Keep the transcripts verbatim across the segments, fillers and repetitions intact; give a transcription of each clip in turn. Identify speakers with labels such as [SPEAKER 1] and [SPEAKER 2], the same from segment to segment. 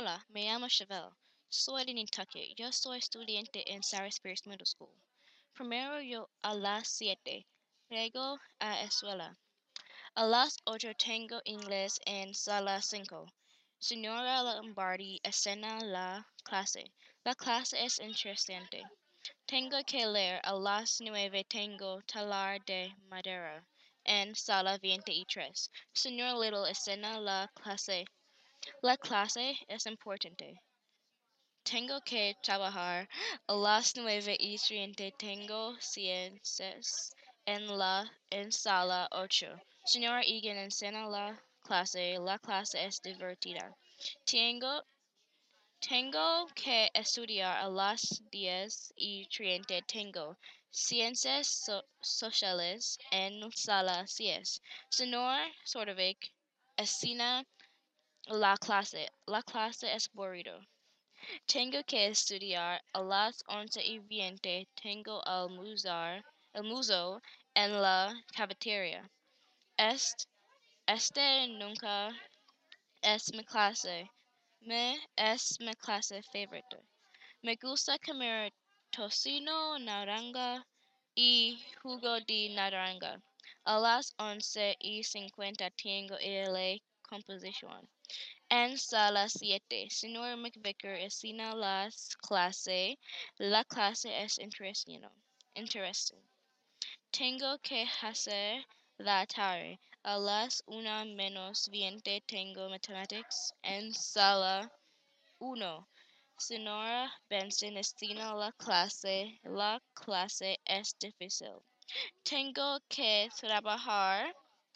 [SPEAKER 1] Hola, me llamo Chevelle. Soy de Nantucket. Yo soy estudiante en Sarah Spears Middle School. Primero yo a las siete. Llego a escuela. A las ocho tengo inglés en sala cinco. Señora Lombardi escena la clase. La clase es interesante. Tengo que leer a las nueve. Tengo talar de madera en sala veintitrés. Señor Little escena la clase. La clase es importante. Tengo que trabajar a las nueve y treinta. Tengo ciencias en la en sala ocho. Señora Egan enseña la clase. La clase es divertida. Tengo tengo que estudiar a las diez y treinta. Tengo ciencias so- sociales en sala seis. Señor Sordovic enseña la clase. La clase es aburrido. Tengo que estudiar a las once y veinte. Tengo el musar, el museo en la cafetería. Est, este nunca es mi clase. Me es mi clase favorita. Me gusta comer tocino, naranja y jugo de naranja. A las once y cincuenta tengo la composición. En sala siete, señor McVicker enseña la clase. La clase es interesante. Interesting. Tengo que hacer la tarea. A las una menos veinte tengo mathematics en sala uno. Señora Benson enseña la clase. La clase es difícil. Tengo que trabajar.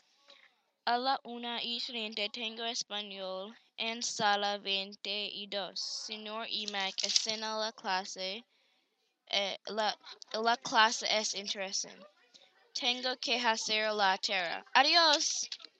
[SPEAKER 1] A la una y treinta tengo español en sala veintidós. Señor Emac escena la clase. Eh, la, la clase es interesante. Tengo que hacer la tarea. Adiós.